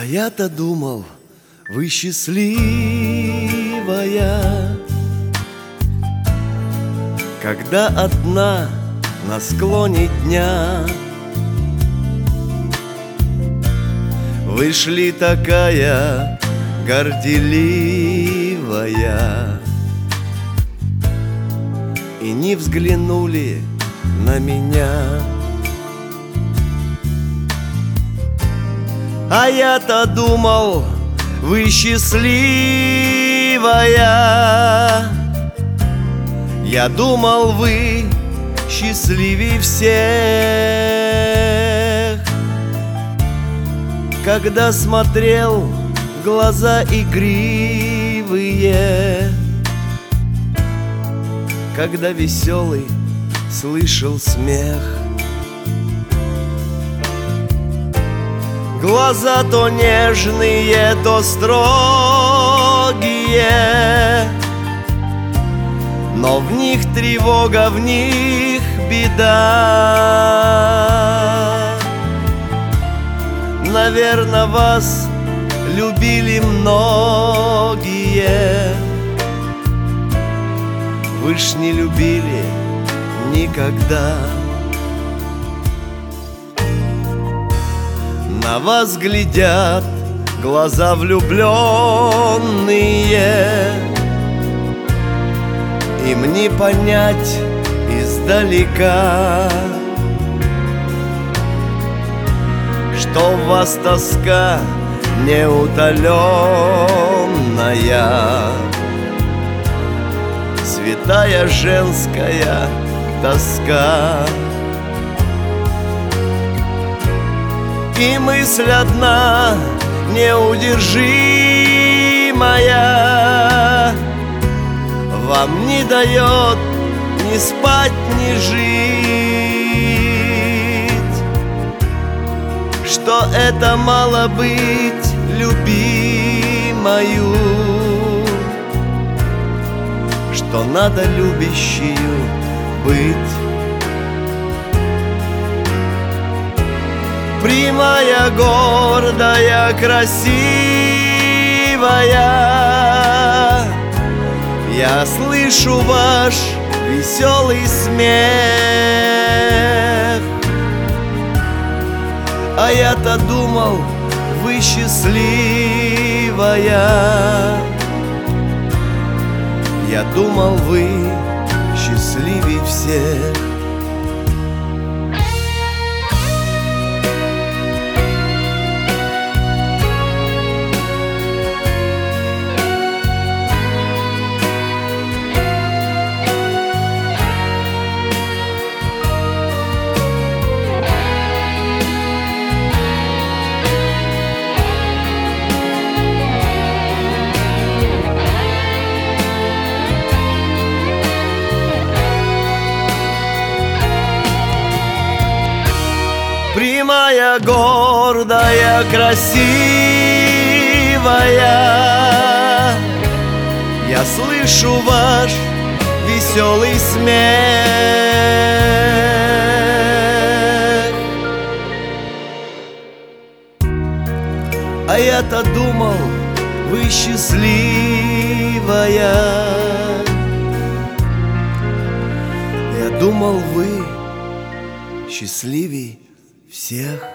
я-то думал, вы счастливая, когда одна на склоне дня вы шли такая горделивая и не взглянули на меня. А я-то думал, вы счастливая. Я думал, вы счастливее всех. Когда смотрел в глаза игривые, когда веселый слышал смех. Глаза то нежные, то строгие, но в них тревога, в них беда. Наверно, вас любили многие, вы ж не любили никогда. На вас глядят глаза влюбленные, им не понять издалека, что в вас тоска неутоленная, святая женская тоска. И мысль одна неудержимая вам не дает ни спать, ни жить, что это мало быть любимою, что надо любящую быть. Прямая, гордая, красивая, я слышу ваш веселый смех. А я-то думал, вы счастливая. Я думал, вы счастливее всех. Прямая, гордая, красивая, я слышу ваш веселый смех. А я-то думал, вы счастливая. Я думал, вы счастливей всех.